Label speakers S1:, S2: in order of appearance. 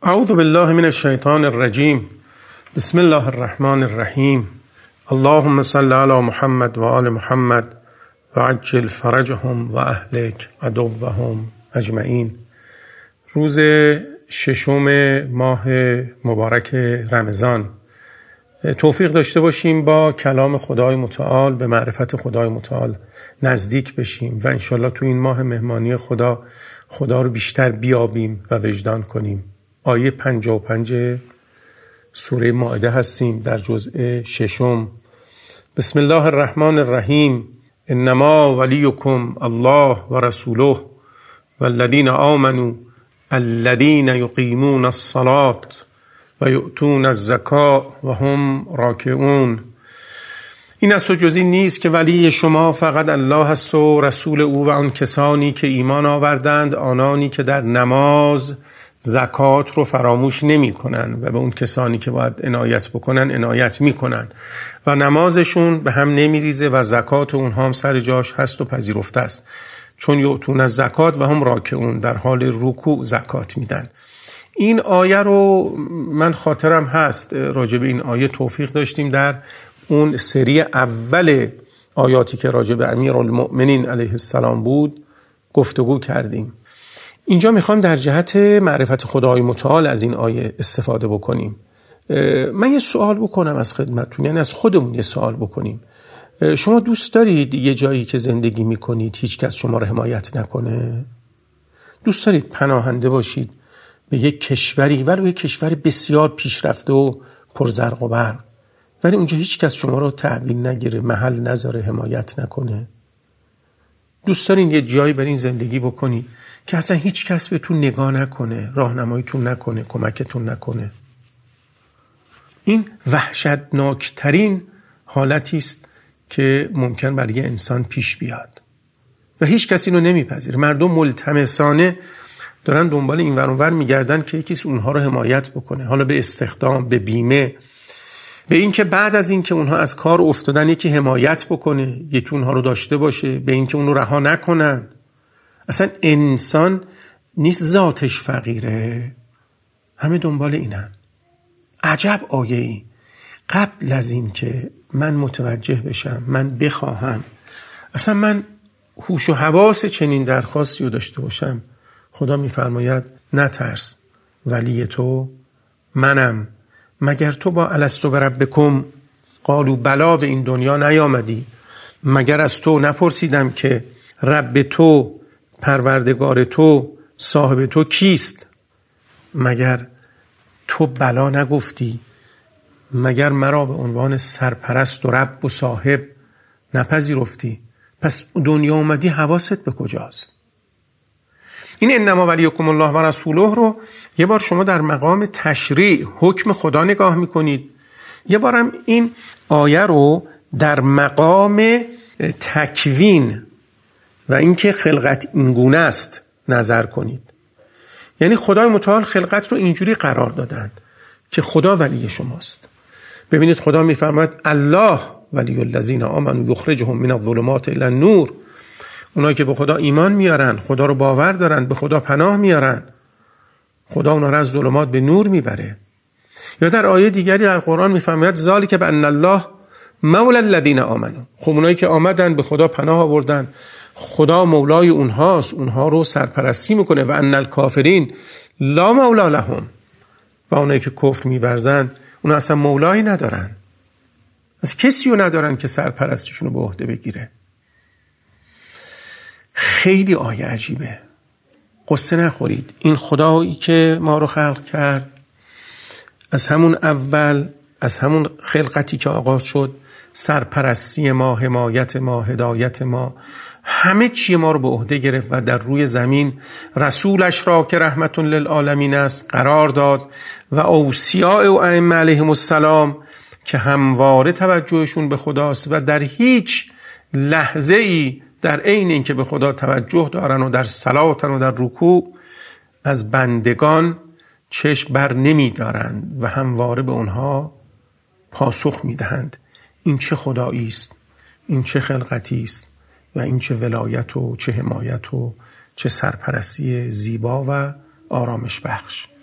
S1: اعوذ بالله من الشیطان الرجیم. بسم الله الرحمن الرحیم. اللهم صل علی محمد و آل محمد و عجل فرجهم و اهلک عدوهم اجمعین. روز ششم ماه مبارک رمضان توفیق داشته باشیم با کلام خدای متعال به معرفت خدای متعال نزدیک بشیم و انشالله تو این ماه مهمانی خدا رو بیشتر بیابیم و وجدان کنیم. آیه 55 سوره مائده هستیم در جزء ششم. بسم الله الرحمن الرحیم. انما ولیکم الله و رسوله والذین آمنوا الذین یقیمون الصلاة و یؤتون الزکاة و هم راکعون. این است و جزی نیست که ولی شما فقط الله است و رسول او و آن کسانی که ایمان آوردند، آنانی که در نماز زکات رو فراموش نمی کنن و به اون کسانی که باید عنایت بکنن عنایت می کنن و نمازشون به هم نمی ریزه و زکات اونها هم سر جاش هست و پذیرفته است، چون یؤتون الزکات و هم راکعون، در حال رکوع زکات میدن. این آیه رو من خاطرم هست راجع به این آیه توفیق داشتیم در اون سری اول آیاتی که راجع به امیرالمؤمنین علیه السلام بود گفتگو کردیم. اینجا میخوام در جهت معرفت خدای متعال از این آیه استفاده بکنیم. من یه سوال بکنم از خدمتتون، یعنی از خودمون یه سوال بکنیم. شما دوست دارید یه جایی که زندگی میکنید هیچ کس شما رو حمایت نکنه؟ دوست دارید پناهنده باشید به یک کشوری، ولو یک کشور بسیار پیشرفته و پرزرق و برق، ولی اونجا هیچ کس شما رو تحویل نگیره، محل نذاره، حمایت نکنه؟ دوست دارین یه جایی برین زندگی بکنی که اصلا هیچ کس بهتون نگاه نکنه، راهنماییتون نکنه، کمکتون نکنه؟ این وحشتناکترین حالتی است که ممکن برای انسان پیش بیاد و هیچ کسی اینو نمیپذیره. مردم ملتمسانه دارن دنبال این ور اون ور میگردن که یکیش اونها رو حمایت بکنه، حالا به استخدام، به بیمه، به این که بعد از این که اونها از کار افتادن یکی حمایت بکنه، یکی اونها رو داشته باشه، به این که اونو رها نکنن. اصلا انسان نیست ذاتش فقیره، همه دنبال اینن. عجب آیه‌ای. قبل از این که من متوجه بشم، من بخواهم، اصلا من هوش و حواس چنین درخواستی رو داشته باشم، خدا میفرماید نترس، ولی تو منم. مگر تو با الستو بربکم قالوا بلا به این دنیا نیامدی؟ مگر از تو نپرسیدم که رب تو، پروردگار تو، صاحب تو کیست؟ مگر تو بلا نگفتی؟ مگر مرا به عنوان سرپرست و رب و صاحب نپذیرفتی؟ پس دنیا اومدی، حواست به کجاست؟ این انما ولیکم الله و رسوله رو یه بار شما در مقام تشریع حکم خدا نگاه میکنید، یه بارم این آیه رو در مقام تکوین و اینکه خلقت اینگونه است نظر کنید. یعنی خدای متعال خلقت رو اینجوری قرار دادند که خدا ولی شماست. ببینید خدا میفرماید الله ولی الذین آمنوا یخرجهم من الظلمات الی النور. اونایی که به خدا ایمان میارن، خدا رو باور دارن، به خدا پناه میارن، خدا اونا رو از ظلمات به نور میبره. یا در آیه دیگری در قرآن میفرماید ذالک بان الله مولا الذین آمنوا. خب اونایی که آمدن به خدا پناه آوردن، خدا مولای اونهاست، اونها رو سرپرستی میکنه. و ان الکافرین لا مولا لهم. و اونایی که کفر میورزن اونها اصلا مولایی ندارن، از کسی رو ندارن که سرپرستیشون رو به عهده بگیره. خیلی آیه عجیبه. قصه نخورید. این خدایی که ما رو خلق کرد از همون اول، از همون خلقتی که آغاز شد، سرپرستی ما، حمایت ما، هدایت ما، همه چی ما رو به عهده گرفت و در روی زمین رسولش را که رحمت للعالمین است قرار داد و اوصیاء و ائمه علیهم السلام که همواره توجهشون به خداست و در هیچ لحظه ای در عین اینکه به خدا توجه دارن و در صلاتن و در رکوع از بندگان چشم بر نمی دارند و همواره به اونها پاسخ می دهند. این چه خدایی است، این چه خلقتی است و این چه ولایت و چه حمایت و چه سرپرستی زیبا و آرامش بخش.